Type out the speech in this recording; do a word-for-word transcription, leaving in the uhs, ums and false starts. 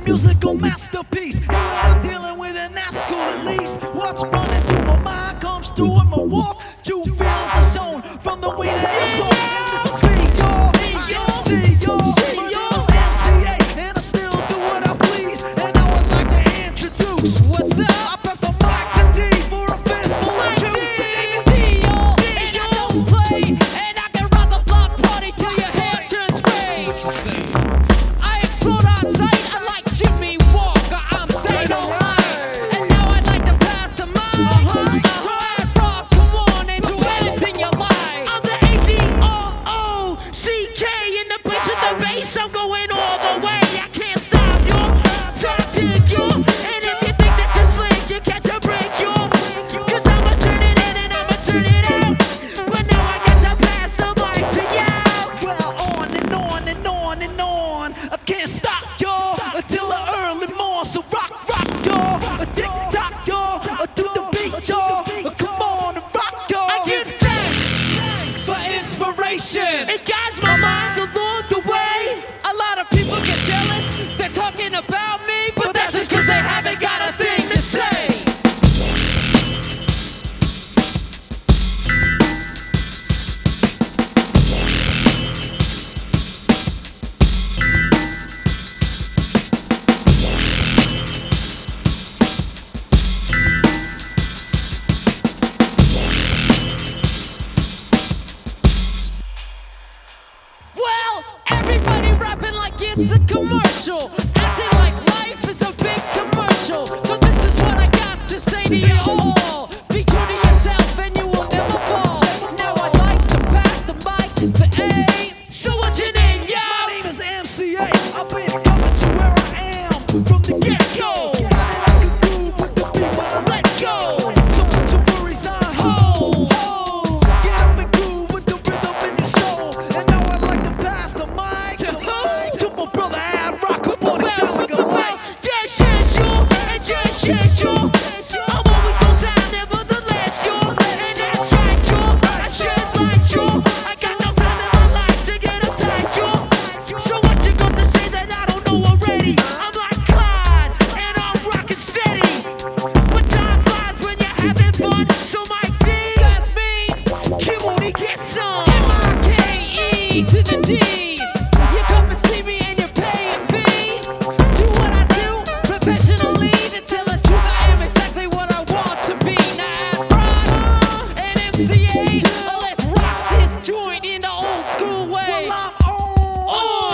musical masterpiece. And when I'm dealing with an that's cool at least. What's running through my mind comes through in my walk. Two feelings are shown from the way that it's on. And this is me, y'all. I see y'all. My name's M C A, and I still do what I please. And I would like to introduce. What's up? I pass the mic to D for a fistful of juice. D, y'all, and I don't play, and I can rock a block party till your hair turns gray. I explode on sight, I like Jimmy Walker, I'm dynamite. And now I'd like to pass the mic. So add rock, come on, and do anything you like. I'm the A D R O C K in the place with the bass. I'm going all the way. I can't stop you. Tactic you. And if you think that you're slick, you catch a break you. Cause I'ma turn it in and I'ma turn it out. But now I get to pass the mic to you. Well, on and on and on and on. I can't stop, y'all, until the early morn. So rock, rock, y'all. A tick tock, y'all. To the beat, y'all. Come on and rock, y'all. I give thanks. For inspiration. It guides my mind along the way. A lot of people get jealous, they're talking about me, but that's just cause they haven't got a thing to say. Well, everybody rapping like it's a commercial, acting like life is a big commercial. So this is what I got to say to you all. Be true to yourself and you will never fall. Now I'd like to pass the mic to the A. So what's your name, yo? My name is M C A. I've been coming to where I am from the get-go. Found that I could groove with the beat when I let go. So put your worries on hold. Get up and groove with the rhythm in your soul. And now I'd like to pass the mic to who? To my brother Ad Rock, who bought a shot like a light. Just yes, you, and just yes, you. I'm always on time, nevertheless, you. And that's right, you. I should fight you. I got no time in my life to get uptight, you. So what you got to say that I don't know already? I'm like Clyde, and I'm rockin' steady. But time flies when you're having fun. So Mike D, That's me, come on and get some. M I K E to the D. You come and see me and you pay a fee. Do what I do professionally. To tell the truth, I am exactly what I want to be. Now Ad Rock and M C A, oh, let's rock this joint in the old school way. Well, I'm on. Oh.